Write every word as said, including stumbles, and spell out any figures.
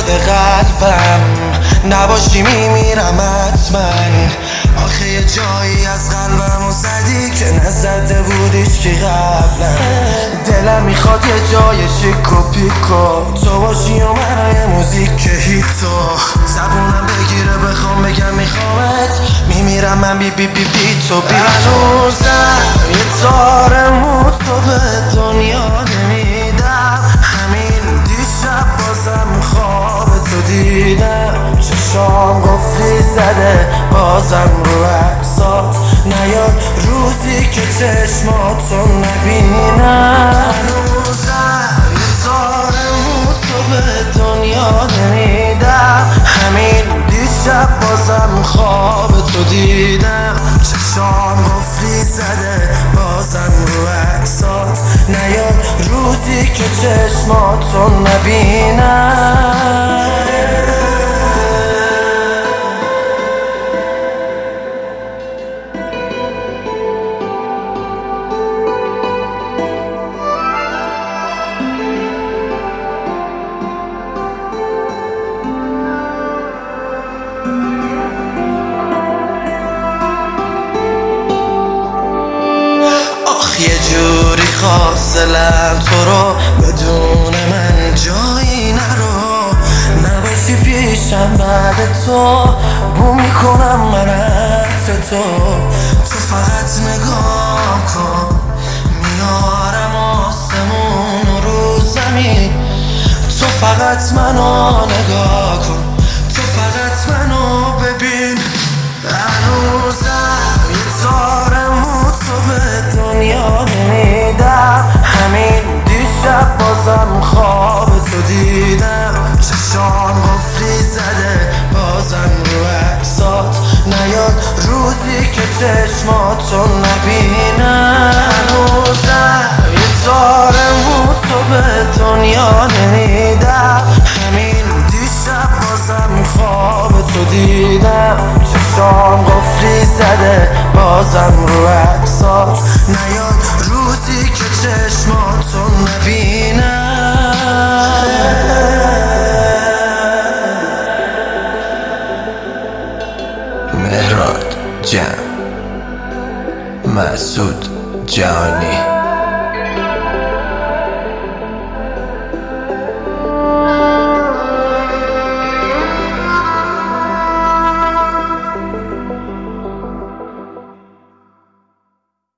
قلبم نباشی میمیرم حتما. آخه یه جایی از قلبم و زدی که نزده بودیش که قبلا. دلم میخواد یه جای شیک و پیکو تو باشی و منای موزیک هیتو. زبونم بگیره بخوام بگم میخوامت، میمیرم من بی بی بی بی تو بی هنوزم یه تار مو تو به دنیا نمیدم. همین دیشب بازم خواب تو دیدم، چشام گفتی زده بازم رو عکسات نیاد روزی که چشماتو نبینم. هنوزم یه تار مو تو به دنیا نمیدم. همین دیشب بازم خواب تو دیدم، چشام گفتی زده بازم رو عکسات نیاد روزی که چشماتو نبینم. یه جوری خواست دلم تو رو بدون من جایی نرو. نباشی پیشم بعد تو بو میکنم من حرف تو. تو فقط نگاه کن میارم آسمون رو زمین. تو فقط منو نگاه کن، تو فقط منو ببین. هنوزم یه تار مو تو به دنیا نمیدم. همین دیشب بازم خواب تو دیدم، چشام گفتی زده بازم رو عکسات نیاد روزی که چشماتو نبینم. هنوزم یه تار مو تو به دنیا نمیدم. همین دیشب بازم خواب تو دیدم، چشام گفتی زده بازم رو عکسات نیاد روزی که چشماتو نبینم. مهراد جان، مسعود جانی.